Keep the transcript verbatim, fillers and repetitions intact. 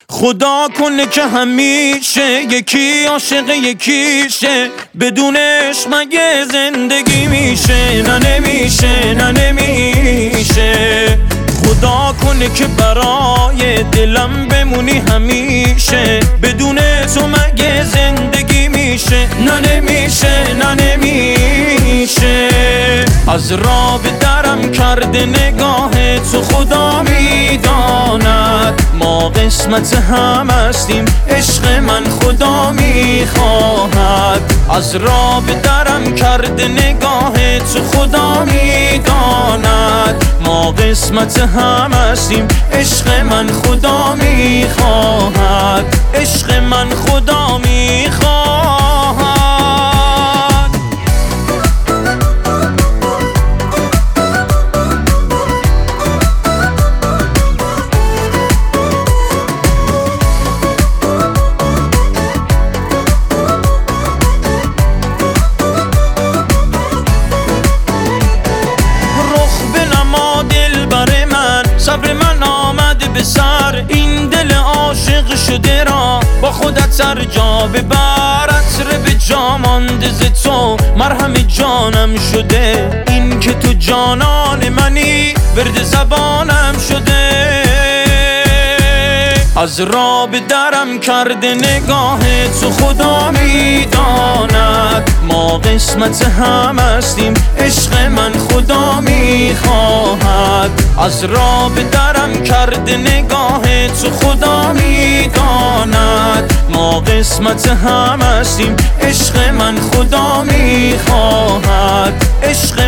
خدا کنه که همیشه یکی عاشق یکیشه، بدونش مگه زندگی میشه؟ نه نمیشه، نه نمیشه. خدا کنه که برای دلم بمونی همیشه، بدون تو مگه زندگی میشه؟ نه نمیشه، نه نمیشه. از راه به درم کرده نگاه تو، خدا میداند ما قسمت هم هستیم، عشق من خدا میخواهد. از راه به درم کرده نگاه تو، خدا میداند ما قسمت هم هستیم، عشق من خدا میخواهد، عشق من خدا میخواهد. صبر من آمد به سر، این دل عاشق شده را با خودت هر جا ببر. عطر به جا مانده ز تو، مرهم جانم شده، این که تو جانان منی ورد زبانم شده. از راه به درم کرده نگاه تو، خدا میداند ما قسمت هم هستیم، عشق من خدا میخواهد. از راه به درم کرده نگاه تو، خدا میداند ما قسمت هم هستیم، عشق من خدا میخواهد، عشق